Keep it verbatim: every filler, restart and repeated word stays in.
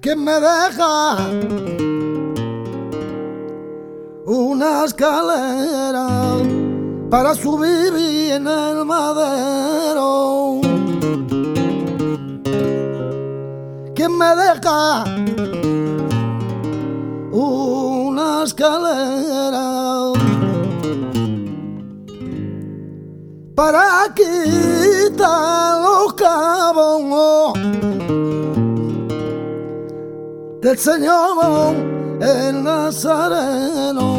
que me deja una escalera para subir en el madero, que me deja una escalera para quitar los cabos del Señor el Nazareno.